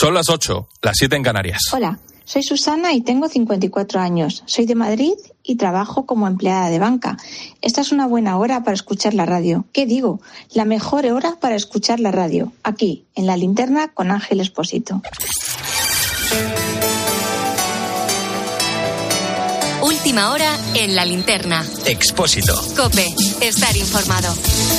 Son las 8, las 7 en Canarias. Hola, soy Susana y tengo 54 años. Soy de Madrid y trabajo como empleada de banca. Esta es una buena hora para escuchar la radio. ¿Qué digo? La mejor hora para escuchar la radio. Aquí, en La Linterna, con Ángel Expósito. Última hora en La Linterna. Expósito. COPE. Estar informado.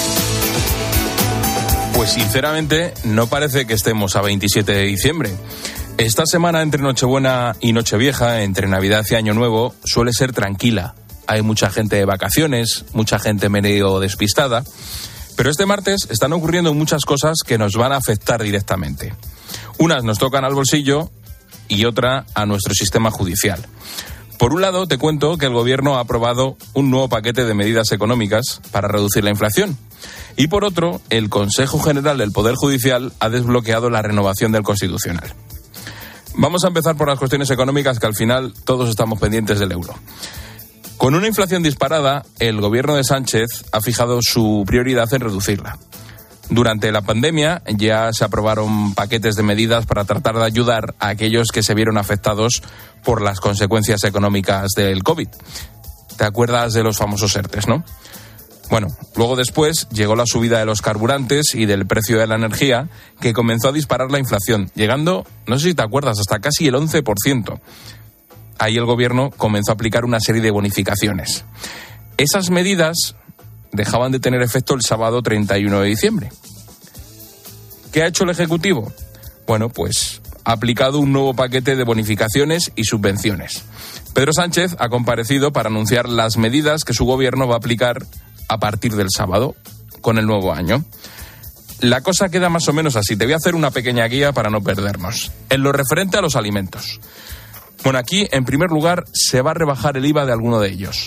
Pues sinceramente no parece que estemos a 27 de diciembre. Esta semana entre Nochebuena y Nochevieja, entre Navidad y Año Nuevo, suele ser tranquila. Hay mucha gente de vacaciones, mucha gente medio despistada. Pero este martes están ocurriendo muchas cosas que nos van a afectar directamente. Unas nos tocan al bolsillo y otra a nuestro sistema judicial. Por un lado, te cuento que el Gobierno ha aprobado un nuevo paquete de medidas económicas para reducir la inflación. Y por otro, el Consejo General del Poder Judicial ha desbloqueado la renovación del Constitucional. Vamos a empezar por las cuestiones económicas, que al final todos estamos pendientes del euro. Con una inflación disparada, el Gobierno de Sánchez ha fijado su prioridad en reducirla. Durante la pandemia ya se aprobaron paquetes de medidas para tratar de ayudar a aquellos que se vieron afectados por las consecuencias económicas del COVID. ¿Te acuerdas de los famosos ERTEs, no? Bueno, luego después llegó la subida de los carburantes y del precio de la energía, que comenzó a disparar la inflación, llegando, no sé si te acuerdas, hasta casi el 11%. Ahí el Gobierno comenzó a aplicar una serie de bonificaciones. Esas medidas dejaban de tener efecto el sábado 31 de diciembre. ¿Qué ha hecho el Ejecutivo? Bueno, pues ha aplicado un nuevo paquete de bonificaciones y subvenciones. Pedro Sánchez ha comparecido para anunciar las medidas que su Gobierno va a aplicar a partir del sábado, con el nuevo año. La cosa queda más o menos así. Te voy a hacer una pequeña guía para no perdernos. En lo referente a los alimentos. Bueno, aquí, en primer lugar, se va a rebajar el IVA de alguno de ellos.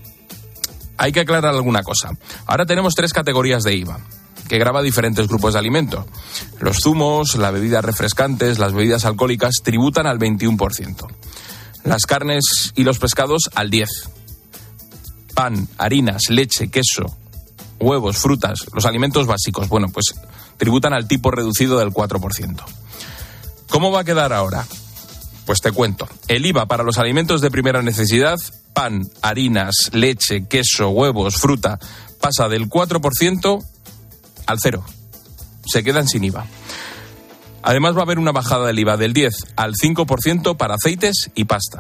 Hay que aclarar alguna cosa. Ahora tenemos 3 categorías de IVA, que grava diferentes grupos de alimentos. Los zumos, las bebidas refrescantes, las bebidas alcohólicas tributan al 21%. Las carnes y los pescados al 10%. Pan, harinas, leche, queso, huevos, frutas, los alimentos básicos, bueno, pues tributan al tipo reducido del 4%. ¿Cómo va a quedar ahora? Pues te cuento. El IVA para los alimentos de primera necesidad, pan, harinas, leche, queso, huevos, fruta, pasa del 4% al 0%. Se quedan sin IVA. Además va a haber una bajada del IVA del 10 al 5% para aceites y pasta.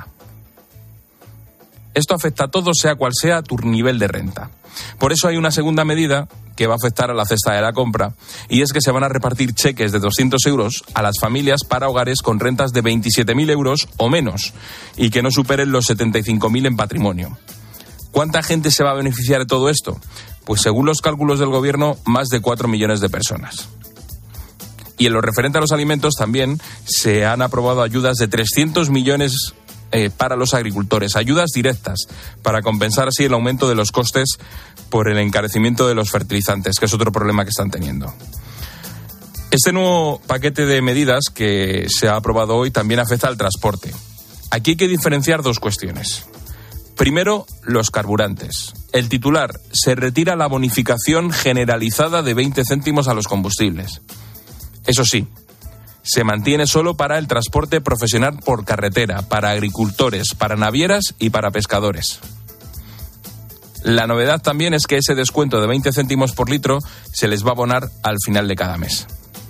Esto afecta a todos, sea cual sea tu nivel de renta. Por eso hay una segunda medida que va a afectar a la cesta de la compra, y es que se van a repartir cheques de 200 euros a las familias para hogares con rentas de 27.000 euros o menos, y que no superen los 75.000 en patrimonio. ¿Cuánta gente se va a beneficiar de todo esto? Pues según los cálculos del Gobierno, más de 4 millones de personas. Y en lo referente a los alimentos también se han aprobado ayudas de 300 millones para los agricultores, ayudas directas para compensar así el aumento de los costes por el encarecimiento de los fertilizantes, que es otro problema que están teniendo. Este nuevo paquete de medidas que se ha aprobado hoy también afecta al transporte. Aquí hay que diferenciar 2 cuestiones. Primero, los carburantes. El titular: se retira la bonificación generalizada de 20 céntimos a los combustibles. Eso sí, se mantiene solo para el transporte profesional por carretera, para agricultores, para navieras y para pescadores. La novedad también es que ese descuento de 20 céntimos por litro se les va a abonar al final de cada mes.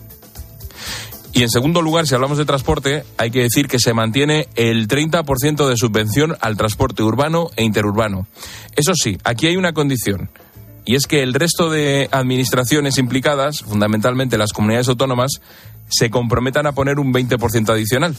Y en segundo lugar, si hablamos de transporte, hay que decir que se mantiene el 30% de subvención al transporte urbano e interurbano. Eso sí, aquí hay una condición, y es que el resto de administraciones implicadas, fundamentalmente las comunidades autónomas, se comprometan a poner un 20% adicional.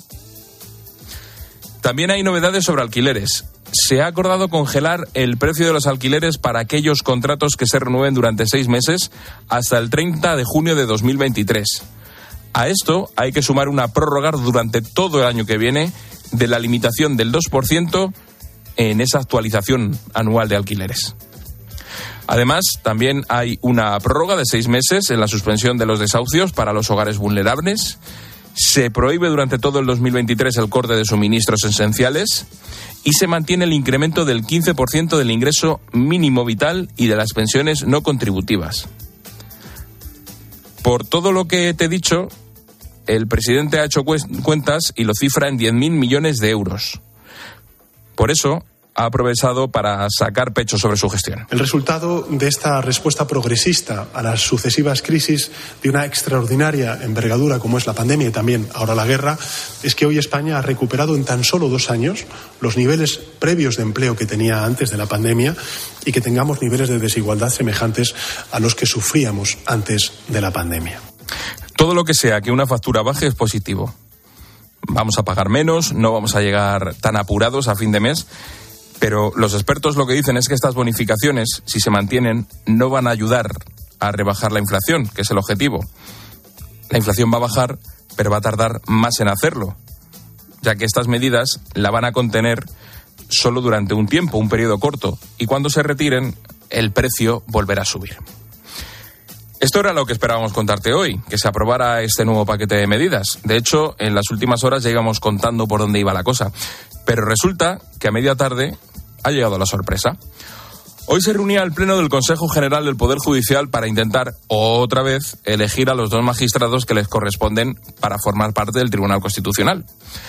También hay novedades sobre alquileres. Se ha acordado congelar el precio de los alquileres para aquellos contratos que se renueven durante 6 meses hasta el 30 de junio de 2023. A esto hay que sumar una prórroga durante todo el año que viene de la limitación del 2% en esa actualización anual de alquileres. Además, también hay una prórroga de 6 meses en la suspensión de los desahucios para los hogares vulnerables. Se prohíbe durante todo el 2023 el corte de suministros esenciales y se mantiene el incremento del 15% del ingreso mínimo vital y de las pensiones no contributivas. Por todo lo que te he dicho, el presidente ha hecho cuentas y lo cifra en 10.000 millones de euros. Por eso ha aprovechado para sacar pecho sobre su gestión. El resultado de esta respuesta progresista a las sucesivas crisis de una extraordinaria envergadura como es la pandemia y también ahora la guerra, es que hoy España ha recuperado en tan solo 2 años los niveles previos de empleo que tenía antes de la pandemia y que tengamos niveles de desigualdad semejantes a los que sufríamos antes de la pandemia. Todo lo que sea que una factura baje es positivo. Vamos a pagar menos, no vamos a llegar tan apurados a fin de mes. Pero los expertos lo que dicen es que estas bonificaciones, si se mantienen, no van a ayudar a rebajar la inflación, que es el objetivo. La inflación va a bajar, pero va a tardar más en hacerlo, ya que estas medidas la van a contener solo durante un tiempo, un periodo corto, y cuando se retiren, el precio volverá a subir. Esto era lo que esperábamos contarte hoy, que se aprobara este nuevo paquete de medidas. De hecho, en las últimas horas ya íbamos contando por dónde iba la cosa. Pero resulta que a media tarde ha llegado la sorpresa. Hoy se reunía el Pleno del Consejo General del Poder Judicial para intentar, otra vez, elegir a los 2 magistrados que les corresponden para formar parte del Tribunal Constitucional.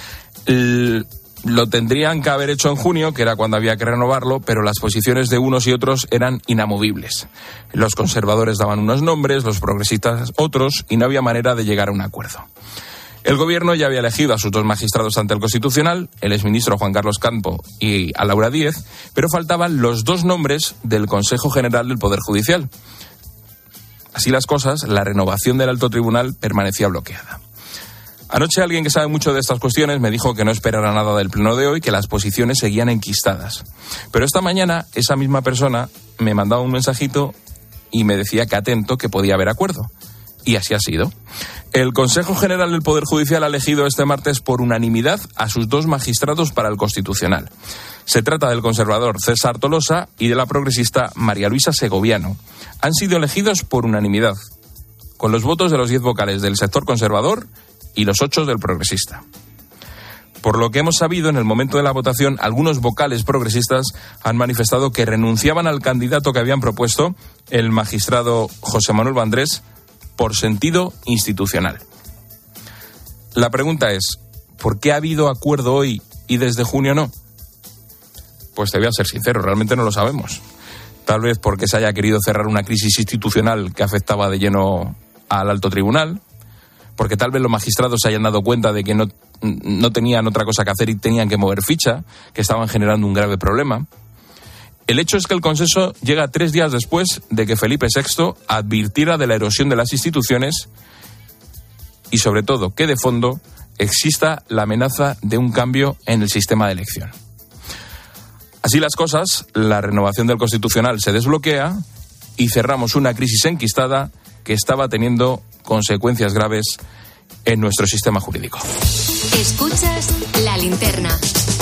Lo tendrían que haber hecho en junio, que era cuando había que renovarlo, pero las posiciones de unos y otros eran inamovibles. Los conservadores daban unos nombres, los progresistas otros, y no había manera de llegar a un acuerdo. El gobierno ya había elegido a sus 2 magistrados ante el Constitucional, el exministro Juan Carlos Campo y a Laura Díez, pero faltaban los 2 nombres del Consejo General del Poder Judicial. Así las cosas, la renovación del alto tribunal permanecía bloqueada. Anoche alguien que sabe mucho de estas cuestiones me dijo que no esperara nada del pleno de hoy, que las posiciones seguían enquistadas. Pero esta mañana esa misma persona me mandaba un mensajito y me decía que atento, que podía haber acuerdo. Y así ha sido. El Consejo General del Poder Judicial ha elegido este martes por unanimidad a sus 2 magistrados para el Constitucional. Se trata del conservador César Tolosa y de la progresista María Luisa Segoviano. Han sido elegidos por unanimidad, con los votos de los 10 vocales del sector conservador y los 8 del progresista. Por lo que hemos sabido, en el momento de la votación, algunos vocales progresistas han manifestado que renunciaban al candidato que habían propuesto, el magistrado José Manuel Vandrés, por sentido institucional. La pregunta es, ¿por qué ha habido acuerdo hoy y desde junio no? Pues te voy a ser sincero, realmente no lo sabemos. Tal vez porque se haya querido cerrar una crisis institucional que afectaba de lleno al alto tribunal, porque tal vez los magistrados se hayan dado cuenta de que no tenían otra cosa que hacer y tenían que mover ficha, que estaban generando un grave problema. El hecho es que el consenso llega 3 días después de que Felipe VI advirtiera de la erosión de las instituciones y, sobre todo, que de fondo exista la amenaza de un cambio en el sistema de elección. Así las cosas, la renovación del Constitucional se desbloquea y cerramos una crisis enquistada que estaba teniendo consecuencias graves en nuestro sistema jurídico. Escuchas La Linterna.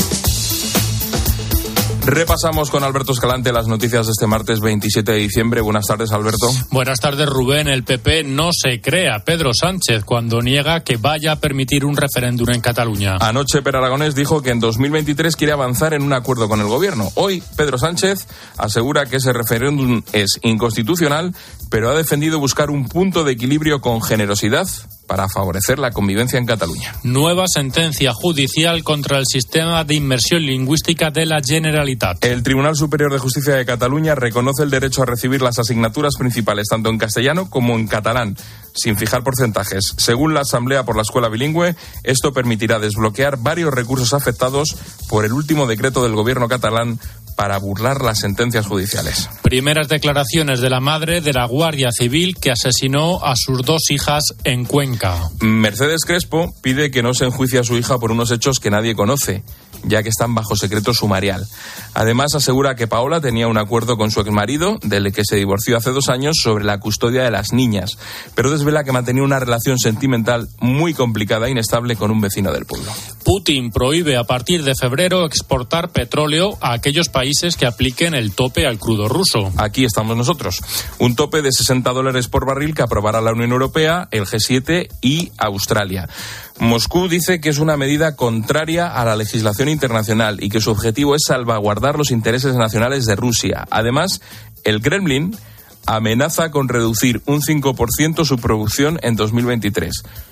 Repasamos con Alberto Escalante las noticias de este martes 27 de diciembre. Buenas tardes, Alberto. Buenas tardes, Rubén. El PP no se cree a Pedro Sánchez cuando niega que vaya a permitir un referéndum en Cataluña. Anoche Pere Aragonés dijo que en 2023 quiere avanzar en un acuerdo con el gobierno. Hoy Pedro Sánchez asegura que ese referéndum es inconstitucional, pero ha defendido buscar un punto de equilibrio con generosidad para favorecer la convivencia en Cataluña. Nueva sentencia judicial contra el sistema de inmersión lingüística de la Generalitat. El Tribunal Superior de Justicia de Cataluña reconoce el derecho a recibir las asignaturas principales tanto en castellano como en catalán, sin fijar porcentajes. Según la Asamblea por la Escuela Bilingüe, esto permitirá desbloquear varios recursos afectados por el último decreto del gobierno catalán para burlar las sentencias judiciales. Primeras declaraciones de la madre de la Guardia Civil que asesinó a sus 2 hijas en Cuenca. Mercedes Crespo pide que no se enjuicie a su hija por unos hechos que nadie conoce, ya que están bajo secreto sumarial. Además, asegura que Paola tenía un acuerdo con su exmarido, del que se divorció hace 2 años, sobre la custodia de las niñas, pero desvela que mantenía una relación sentimental muy complicada e inestable con un vecino del pueblo. Putin prohíbe a partir de febrero exportar petróleo a aquellos países que apliquen el tope al crudo ruso. Aquí estamos nosotros. Un tope de $60 por barril que aprobará la Unión Europea, el G7 y Australia. Moscú dice que es una medida contraria a la legislación internacional y que su objetivo es salvaguardar los intereses nacionales de Rusia. Además, el Kremlin amenaza con reducir un 5% su producción en 2023.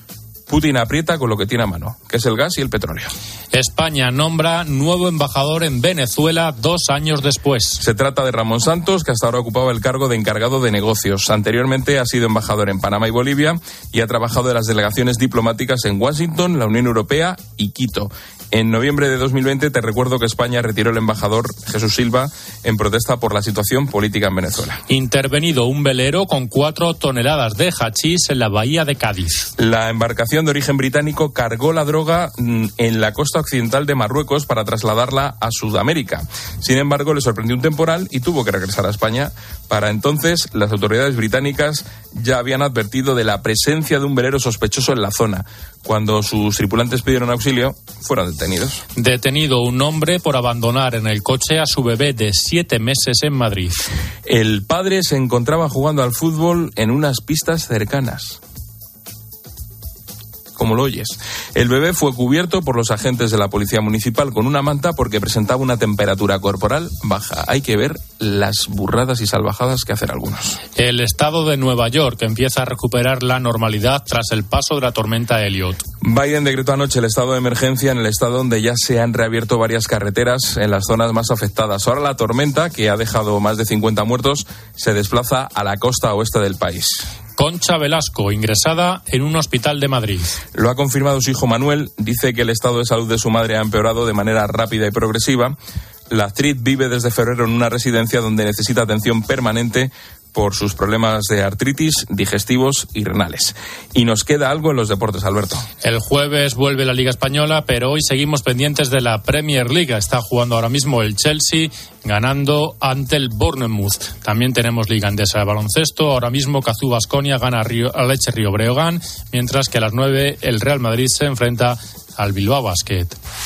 Putin aprieta con lo que tiene a mano, que es el gas y el petróleo. España nombra nuevo embajador en Venezuela 2 años después. Se trata de Ramón Santos, que hasta ahora ocupaba el cargo de encargado de negocios. Anteriormente ha sido embajador en Panamá y Bolivia y ha trabajado en las delegaciones diplomáticas en Washington, la Unión Europea y Quito. En noviembre de 2020 te recuerdo que España retiró el embajador Jesús Silva en protesta por la situación política en Venezuela. Intervenido un velero con 4 toneladas de hachís en la bahía de Cádiz. La embarcación de origen británico cargó la droga en la costa occidental de Marruecos para trasladarla a Sudamérica. Sin embargo, le sorprendió un temporal y tuvo que regresar a España. Para entonces, las autoridades británicas ya habían advertido de la presencia de un velero sospechoso en la zona. Cuando sus tripulantes pidieron auxilio, fueron detenidos. Detenido un hombre por abandonar en el coche a su bebé de 7 meses en Madrid. El padre se encontraba jugando al fútbol en unas pistas cercanas. Como lo oyes. El bebé fue cubierto por los agentes de la policía municipal con una manta porque presentaba una temperatura corporal baja. Hay que ver las burradas y salvajadas que hacen algunos. El estado de Nueva York empieza a recuperar la normalidad tras el paso de la tormenta Elliot. Biden decretó anoche el estado de emergencia en el estado donde ya se han reabierto varias carreteras en las zonas más afectadas. Ahora la tormenta, que ha dejado más de 50 muertos, se desplaza a la costa oeste del país. Concha Velasco, ingresada en un hospital de Madrid. Lo ha confirmado su hijo Manuel. Dice que el estado de salud de su madre ha empeorado de manera rápida y progresiva. La actriz vive desde febrero en una residencia donde necesita atención permanente por sus problemas de artritis, digestivos y renales. Y nos queda algo en los deportes, Alberto. El jueves vuelve la Liga Española, pero hoy seguimos pendientes de la Premier League. Está jugando ahora mismo el Chelsea, ganando ante el Bournemouth. También tenemos Liga Endesa de baloncesto. Ahora mismo Cazú Baskonia gana a Leche Río Breogán, mientras que a las 9 el Real Madrid se enfrenta al Bilbao Basket.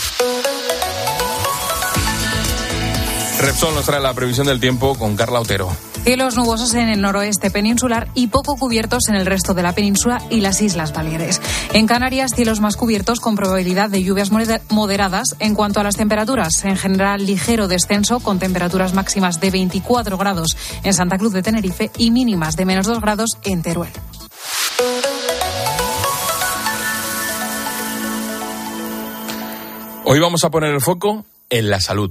Repsol nos trae la previsión del tiempo con Carla Otero. Cielos nubosos en el noroeste peninsular y poco cubiertos en el resto de la península y las Islas Baleares. En Canarias, cielos más cubiertos con probabilidad de lluvias moderadas. En cuanto a las temperaturas, en general ligero descenso con temperaturas máximas de 24 grados en Santa Cruz de Tenerife y mínimas de -2 grados en Teruel. Hoy vamos a poner el foco en la salud.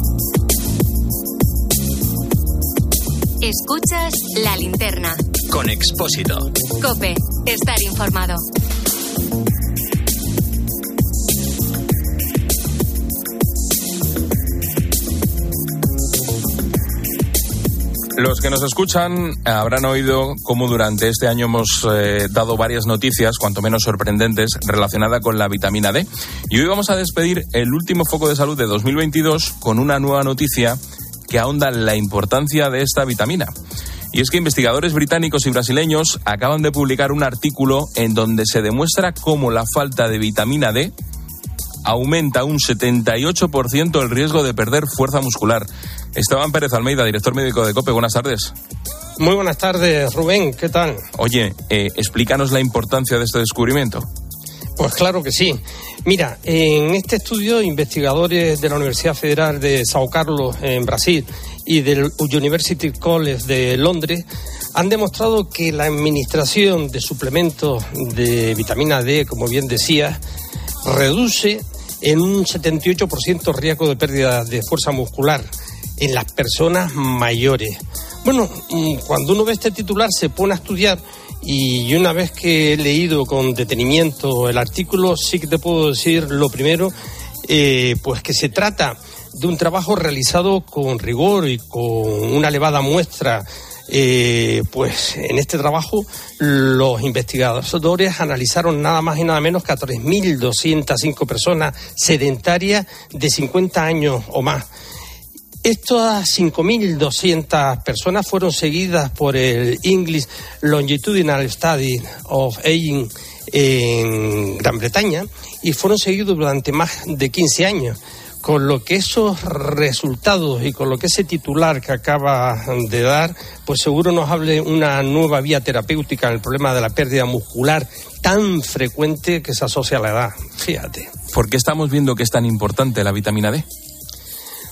Escuchas La Linterna. Con Expósito. COPE. Estar informado. Los que nos escuchan habrán oído cómo durante este año hemos dado varias noticias, cuanto menos sorprendentes, relacionadas con la vitamina D. Y hoy vamos a despedir el último foco de salud de 2022 con una nueva noticia que ahonda en la importancia de esta vitamina. Y es que investigadores británicos y brasileños acaban de publicar un artículo en donde se demuestra cómo la falta de vitamina D aumenta un 78% el riesgo de perder fuerza muscular. Esteban Pérez Almeida, director médico de COPE, buenas tardes. Muy buenas tardes, Rubén, ¿qué tal? Oye, explícanos la importancia de este descubrimiento. Pues claro que sí. Mira, en este estudio, investigadores de la Universidad Federal de São Carlos, en Brasil, y del University College de Londres, han demostrado que la administración de suplementos de vitamina D, como bien decías, reduce en un 78% el riesgo de pérdida de fuerza muscular en las personas mayores. Bueno, cuando uno ve este titular se pone a estudiar y una vez que he leído con detenimiento el artículo, sí que te puedo decir lo primero, pues que se trata de un trabajo realizado con rigor y con una elevada muestra. Pues en este trabajo los investigadores analizaron nada más y nada menos que a 3.205 personas sedentarias de 50 años o más. Estas 5.200 personas fueron seguidas por el English Longitudinal Study of Aging en Gran Bretaña y fueron seguidos durante más de 15 años. Con lo que esos resultados y con lo que ese titular que acaba de dar, pues seguro nos hable una nueva vía terapéutica en el problema de la pérdida muscular tan frecuente que se asocia a la edad. Fíjate. ¿Por qué estamos viendo que es tan importante la vitamina D?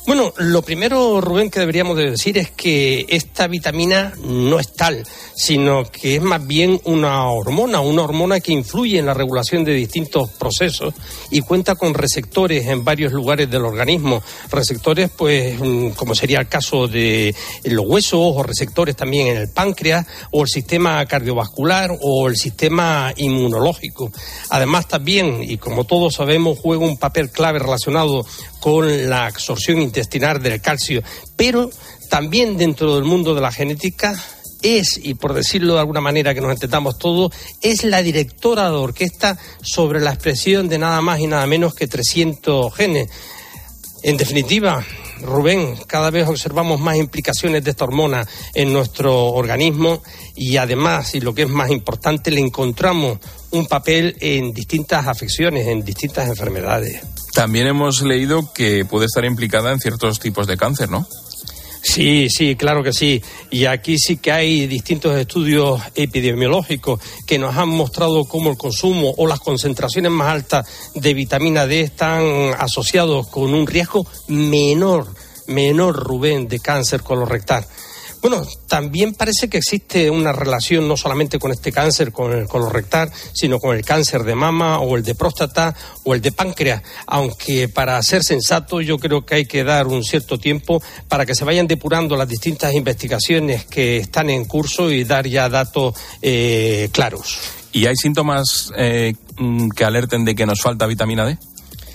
Bueno, lo primero, Rubén, que deberíamos de decir es que esta vitamina no es tal, sino que es más bien una hormona que influye en la regulación de distintos procesos y cuenta con receptores en varios lugares del organismo. Receptores, pues, como sería el caso de los huesos, o receptores también en el páncreas, o el sistema cardiovascular, o el sistema inmunológico. Además, también, y como todos sabemos, juega un papel clave relacionado con la absorción intestinal del calcio, pero también dentro del mundo de la genética es, y por decirlo de alguna manera que nos entendamos todos, es la directora de orquesta sobre la expresión de nada más y nada menos que 300 genes. En definitiva, Rubén, cada vez observamos más implicaciones de esta hormona en nuestro organismo y además, y lo que es más importante, le encontramos un papel en distintas afecciones, en distintas enfermedades. También hemos leído que puede estar implicada en ciertos tipos de cáncer, ¿no? Sí, claro que sí. Y aquí sí que hay distintos estudios epidemiológicos que nos han mostrado cómo el consumo o las concentraciones más altas de vitamina D están asociados con un riesgo menor, Rubén, de cáncer colorectal. Bueno, también parece que existe una relación no solamente con este cáncer, con el colorectal, sino con el cáncer de mama o el de próstata o el de páncreas, aunque para ser sensato yo creo que hay que dar un cierto tiempo para que se vayan depurando las distintas investigaciones que están en curso y dar ya datos claros. ¿Y hay síntomas que alerten de que nos falta vitamina D?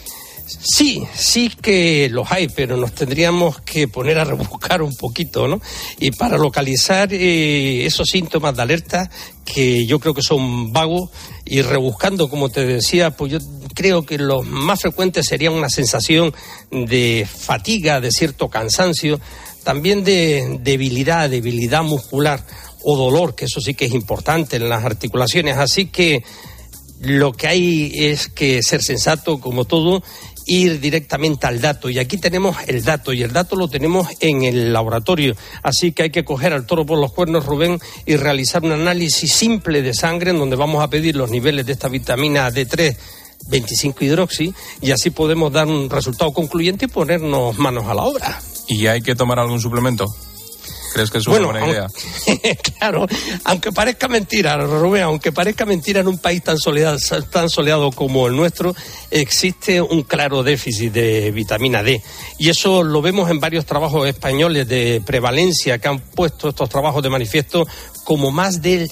Sí que los hay, pero nos tendríamos que poner a rebuscar un poquito, ¿no? Y para localizar esos síntomas de alerta, que yo creo que son vagos, y rebuscando, como te decía, pues yo creo que los más frecuentes serían una sensación de fatiga, de cierto cansancio, también de debilidad muscular o dolor, que eso sí que es importante en las articulaciones. Así que lo que hay es que ser sensato, como todo, ir directamente al dato. Y aquí tenemos el dato, y el dato lo tenemos en el laboratorio. Así que hay que coger al toro por los cuernos, Rubén, y realizar un análisis simple de sangre en donde vamos a pedir los niveles de esta vitamina D3, 25-hidroxi, y así podemos dar un resultado concluyente y ponernos manos a la obra. ¿Y hay que tomar algún suplemento? ¿Crees que es una buena idea? Claro, aunque parezca mentira, Rubén, en un país tan soleado como el nuestro, existe un claro déficit de vitamina D. Y eso lo vemos en varios trabajos españoles de prevalencia que han puesto estos trabajos de manifiesto, como más del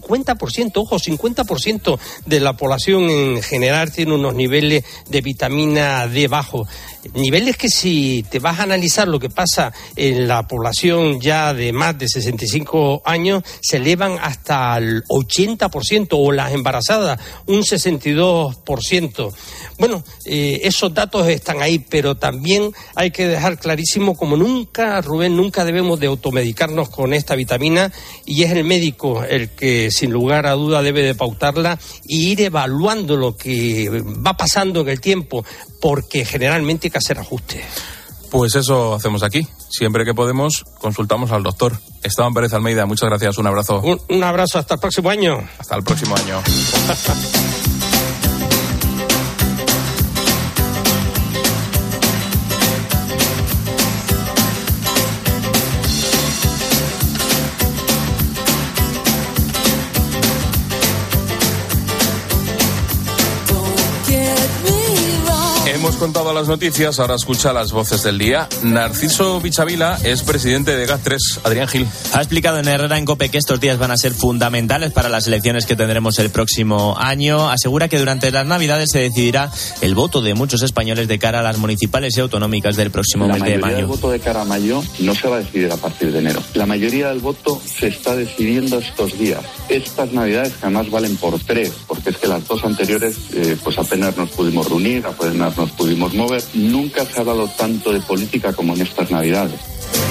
50% de la población en general tiene unos niveles de vitamina D bajos. Niveles que, si te vas a analizar lo que pasa en la población ya de más de 65 años, se elevan hasta el 80%, o las embarazadas un 62%. Bueno, esos datos están ahí, pero también hay que dejar clarísimo, como nunca, Rubén, nunca debemos de automedicarnos con esta vitamina, y es el médico el que sin lugar a duda debe de pautarla y ir evaluando lo que va pasando en el tiempo, porque generalmente hay que hacer ajustes. Pues eso hacemos aquí. Siempre que podemos, consultamos al doctor. Esteban Pérez Almeida, muchas gracias, un abrazo. Un abrazo, hasta el próximo año. Hasta el próximo año. Hemos contado las noticias, ahora escucha las voces del día. Narciso Bichavila es presidente de GAT3. Adrián Gil. Ha explicado en Herrera en COPE que estos días van a ser fundamentales para las elecciones que tendremos el próximo año. Asegura que durante las Navidades se decidirá el voto de muchos españoles de cara a las municipales y autonómicas del próximo mes de mayo. La mayoría del voto de cara a mayo no se va a decidir a partir de enero. La mayoría del voto se está decidiendo estos días. Estas Navidades, que además valen por 3, porque es que las 2 anteriores pues apenas nos pudimos reunir, apenas nos pudimos mover. Nunca se ha hablado tanto de política como en estas Navidades.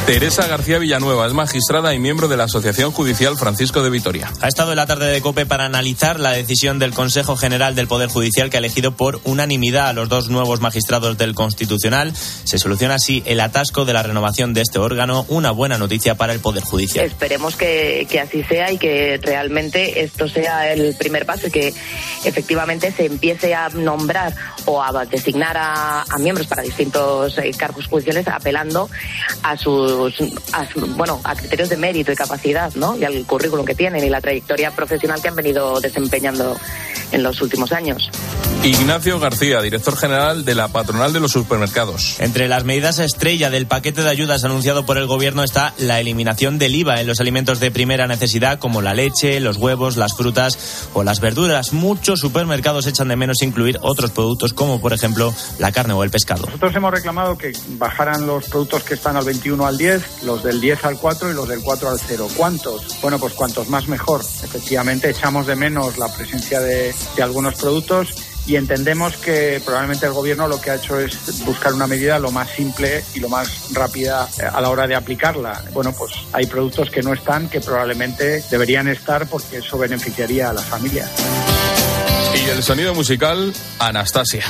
Teresa García Villanueva es magistrada y miembro de la Asociación Judicial Francisco de Vitoria. Ha estado en la tarde de COPE para analizar la decisión del Consejo General del Poder Judicial, que ha elegido por unanimidad a los 2 nuevos magistrados del Constitucional. Se soluciona así el atasco de la renovación de este órgano, una buena noticia para el Poder Judicial. Esperemos que así sea y que realmente esto sea el primer paso y que efectivamente se empiece a nombrar o a designar a miembros para distintos cargos judiciales, apelando a criterios de mérito y capacidad, ¿no? Y al currículum que tienen y la trayectoria profesional que han venido desempeñando en los últimos años. Ignacio García, director general de la Patronal de los Supermercados. Entre las medidas estrella del paquete de ayudas anunciado por el Gobierno está la eliminación del IVA en los alimentos de primera necesidad, como la leche, los huevos, las frutas o las verduras. Muchos supermercados echan de menos incluir otros productos, como por ejemplo la carne o el pescado. Nosotros hemos reclamado que bajaran los productos que están al 21 al 10, los del 10 al 4 y los del 4 al 0. ¿Cuántos? Bueno, pues cuantos más mejor. Efectivamente, echamos de menos la presencia de algunos productos y entendemos que probablemente el Gobierno lo que ha hecho es buscar una medida lo más simple y lo más rápida a la hora de aplicarla. Bueno, pues hay productos que no están, que probablemente deberían estar, porque eso beneficiaría a las familias. Y el sonido musical, Anastasia.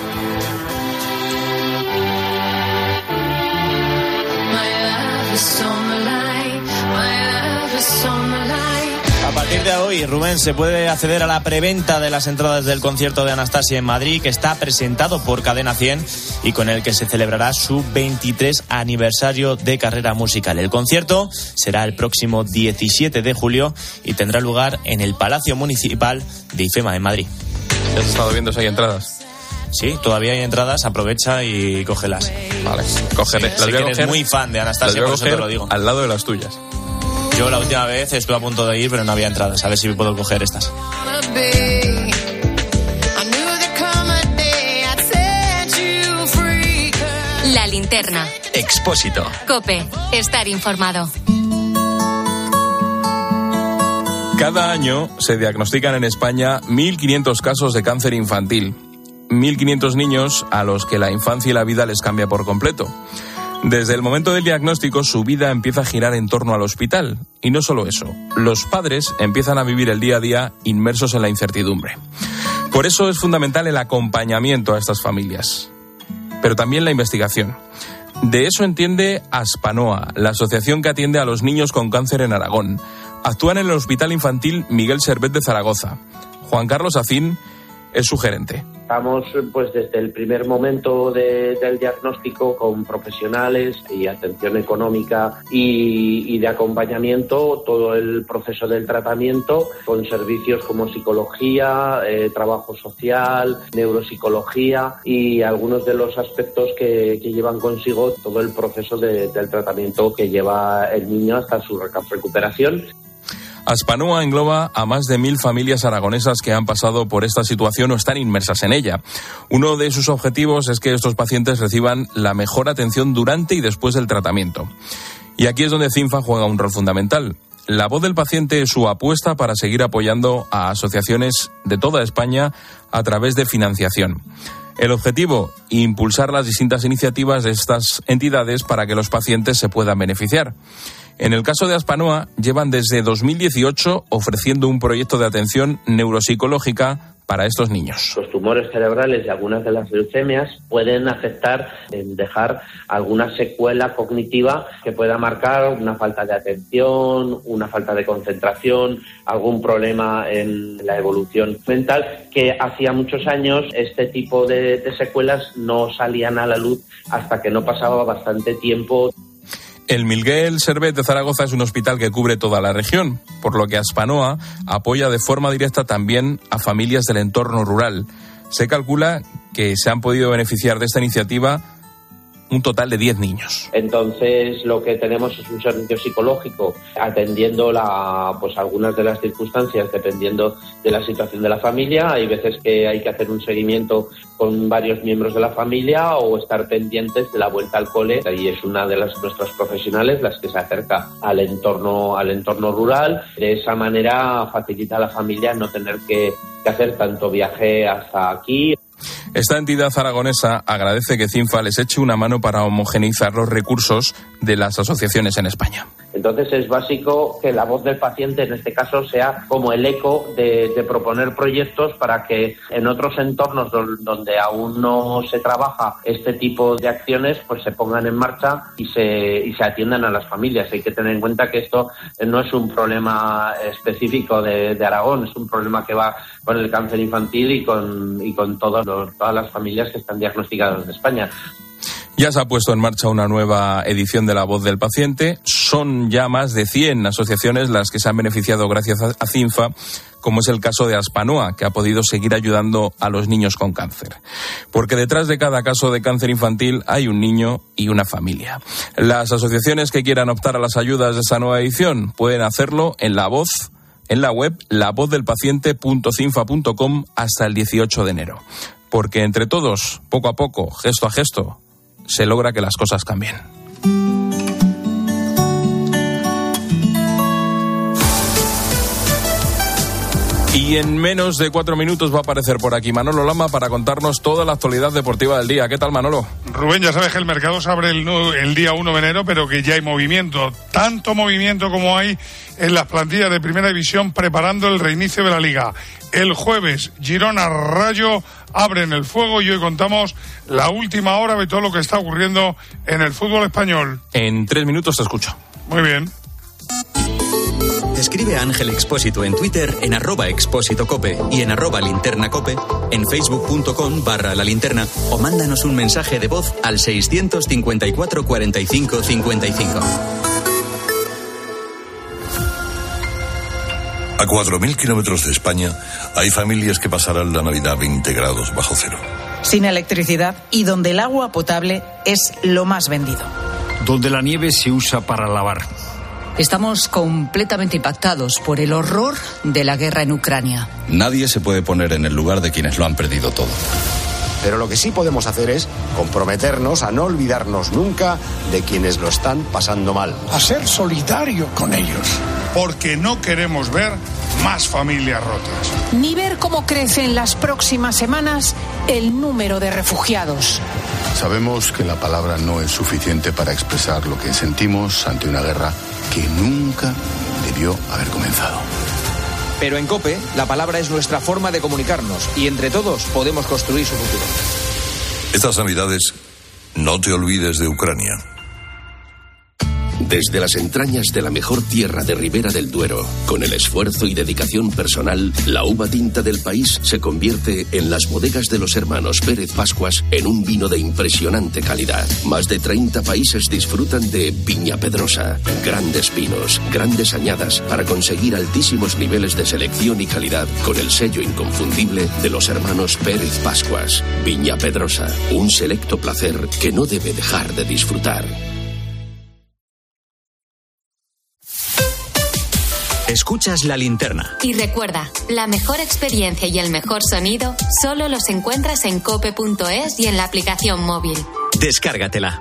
A partir de hoy, Rubén, se puede acceder a la preventa de las entradas del concierto de Anastasia en Madrid, que está presentado por Cadena 100 y con el que se celebrará su 23 aniversario de carrera musical. El concierto será el próximo 17 de julio y tendrá lugar en el Palacio Municipal de IFEMA en Madrid. ¿Has estado viendo si hay entradas? Sí, todavía hay entradas, aprovecha y cógelas. Vale, cógelas. Sí, sé que eres muy fan de Anastasia, por eso te lo digo. Al lado de las tuyas. Yo la última vez estuve a punto de ir, pero no había entradas. A ver si puedo coger estas. La linterna. Expósito. COPE. Estar informado. Cada año se diagnostican en España 1.500 casos de cáncer infantil. 1.500 niños a los que la infancia y la vida les cambia por completo. Desde el momento del diagnóstico, su vida empieza a girar en torno al hospital. Y no solo eso, los padres empiezan a vivir el día a día inmersos en la incertidumbre. Por eso es fundamental el acompañamiento a estas familias, pero también la investigación. De eso entiende Aspanoa, la asociación que atiende a los niños con cáncer en Aragón. Actúan en el Hospital Infantil Miguel Servet de Zaragoza. Juan Carlos Acín es su gerente. Estamos pues desde el primer momento del diagnóstico con profesionales y atención económica y de acompañamiento, todo el proceso del tratamiento, con servicios como psicología, trabajo social, neuropsicología y algunos de los aspectos que llevan consigo todo el proceso del tratamiento que lleva el niño hasta su recuperación. Aspanoa engloba a más de 1.000 familias aragonesas que han pasado por esta situación o están inmersas en ella. Uno de sus objetivos es que estos pacientes reciban la mejor atención durante y después del tratamiento. Y aquí es donde CINFA juega un rol fundamental. La voz del paciente es su apuesta para seguir apoyando a asociaciones de toda España a través de financiación. El objetivo, impulsar las distintas iniciativas de estas entidades para que los pacientes se puedan beneficiar. En el caso de Aspanoa, llevan desde 2018 ofreciendo un proyecto de atención neuropsicológica para estos niños. Los tumores cerebrales y algunas de las leucemias pueden afectar en dejar alguna secuela cognitiva que pueda marcar una falta de atención, una falta de concentración, algún problema en la evolución mental, que hacía muchos años este tipo de secuelas no salían a la luz hasta que no pasaba bastante tiempo. El Miguel Servet de Zaragoza es un hospital que cubre toda la región, por lo que Aspanoa apoya de forma directa también a familias del entorno rural. Se calcula que se han podido beneficiar de esta iniciativa un total de 10 niños. Entonces, lo que tenemos es un servicio psicológico atendiendo algunas de las circunstancias, dependiendo de la situación de la familia. Hay veces que hay que hacer un seguimiento con varios miembros de la familia o estar pendientes de la vuelta al cole. Y es una de nuestras profesionales las que se acerca al entorno rural. De esa manera facilita a la familia no tener que hacer tanto viaje hasta aquí. Esta entidad aragonesa agradece que CINFA les eche una mano para homogeneizar los recursos de las asociaciones en España. Entonces es básico que la voz del paciente en este caso sea como el eco de proponer proyectos para que en otros entornos donde aún no se trabaja este tipo de acciones pues se pongan en marcha y se atiendan a las familias. Hay que tener en cuenta que esto no es un problema específico de Aragón, es un problema que va con el cáncer infantil y con todas las familias que están diagnosticadas en España. Ya se ha puesto en marcha una nueva edición de La Voz del Paciente. Son ya más de 100 asociaciones las que se han beneficiado gracias a CINFA, como es el caso de Aspanoa, que ha podido seguir ayudando a los niños con cáncer. Porque detrás de cada caso de cáncer infantil hay un niño y una familia. Las asociaciones que quieran optar a las ayudas de esta nueva edición pueden hacerlo en la web lavozdelpaciente.cinfa.com hasta el 18 de enero. Porque entre todos, poco a poco, gesto a gesto, se logra que las cosas cambien. Y en menos de 4 minutos va a aparecer por aquí Manolo Lama para contarnos toda la actualidad deportiva del día. ¿Qué tal, Manolo? Rubén, ya sabes que el mercado se abre el día 1 de enero, pero que ya hay movimiento. Tanto movimiento como hay en las plantillas de Primera División preparando el reinicio de la Liga. El jueves, Girona Rayo abren el fuego y hoy contamos la última hora de todo lo que está ocurriendo en el fútbol español. En 3 minutos te escucho. Muy bien. Escribe a Ángel Expósito en Twitter en @expósitocope y en @linternacope, en facebook.com/la linterna o mándanos un mensaje de voz al 654 45 55. A 4.000 kilómetros de España hay familias que pasarán la Navidad a 20 grados bajo cero. Sin electricidad y donde el agua potable es lo más vendido. Donde la nieve se usa para lavar. Estamos completamente impactados por el horror de la guerra en Ucrania. Nadie se puede poner en el lugar de quienes lo han perdido todo. Pero lo que sí podemos hacer es comprometernos a no olvidarnos nunca de quienes lo están pasando mal. A ser solidario con ellos. Porque no queremos ver más familias rotas. Ni ver cómo crece en las próximas semanas el número de refugiados. Sabemos que la palabra no es suficiente para expresar lo que sentimos ante una guerra que nunca debió haber comenzado. Pero en COPE, la palabra es nuestra forma de comunicarnos y entre todos podemos construir su futuro. Estas Navidades, no te olvides de Ucrania. Desde las entrañas de la mejor tierra de Ribera del Duero, con el esfuerzo y dedicación personal, la uva tinta del país se convierte en las bodegas de los hermanos Pérez Pascuas en un vino de impresionante calidad. Más de 30 países disfrutan de Viña Pedrosa. Grandes vinos, grandes añadas para conseguir altísimos niveles de selección y calidad con el sello inconfundible de los hermanos Pérez Pascuas. Viña Pedrosa, un selecto placer que no debe dejar de disfrutar. Escuchas La Linterna. Y recuerda, la mejor experiencia y el mejor sonido solo los encuentras en cope.es y en la aplicación móvil. Descárgatela.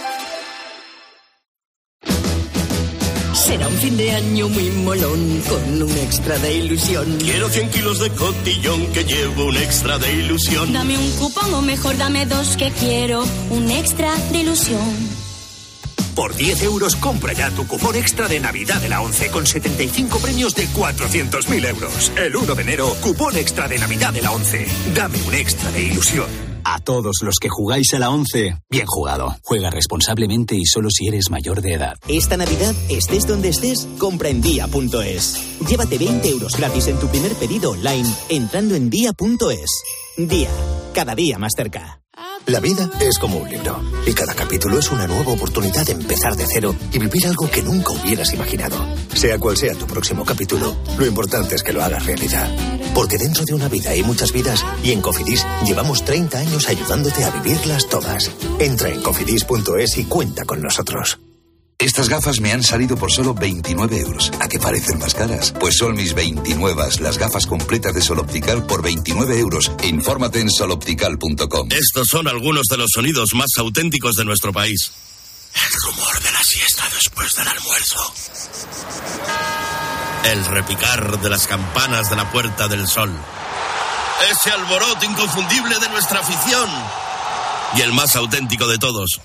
Será un fin de año muy molón, con un extra de ilusión. Quiero 100 kilos de cotillón, que llevo un extra de ilusión. Dame un cupón o mejor dame 2, que quiero un extra de ilusión. Por 10 euros compra ya tu cupón extra de Navidad de la 11 con 75 premios de 400.000 euros. El 1 de enero, cupón extra de Navidad de la 11. Dame un extra de ilusión. A todos los que jugáis a la 11, bien jugado. Juega responsablemente y solo si eres mayor de edad. Esta Navidad, estés donde estés, compra en Día.es. Llévate 20 euros gratis en tu primer pedido online entrando en Día.es. Día, cada día más cerca. La vida es como un libro y cada capítulo es una nueva oportunidad de empezar de cero y vivir algo que nunca hubieras imaginado. Sea cual sea tu próximo capítulo, lo importante es que lo hagas realidad. Porque dentro de una vida hay muchas vidas y en Cofidis llevamos 30 años ayudándote a vivirlas todas. Entra en cofidis.es y cuenta con nosotros. Estas gafas me han salido por solo 29 euros. ¿A qué parecen más caras? Pues son mis 29, las gafas completas de Sol Optical por 29 euros. Infórmate en soloptical.com. Estos son algunos de los sonidos más auténticos de nuestro país. El rumor de la siesta después del almuerzo. El repicar de las campanas de la Puerta del Sol. Ese alboroto inconfundible de nuestra afición. Y el más auténtico de todos.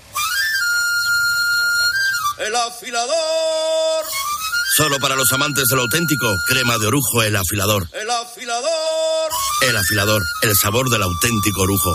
¡El afilador! Solo para los amantes de lo auténtico, crema de orujo El Afilador. ¡El afilador! El Afilador, el sabor del auténtico orujo.